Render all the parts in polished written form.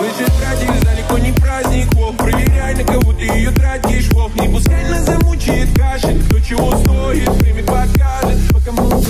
Слышишь, братик, далеко не праздник, вов. Проверяй, на кого ты ее тратишь, вов. Не пускай нас замучает кашель. Кто чего стоит, время покажет. Пока мы...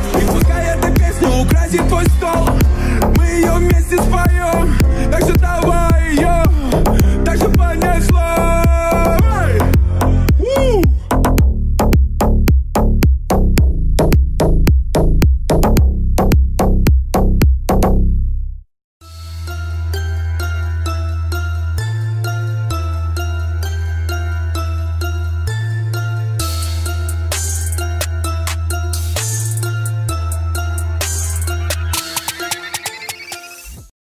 Твой стол, мы ее вместе споем. Так что давай.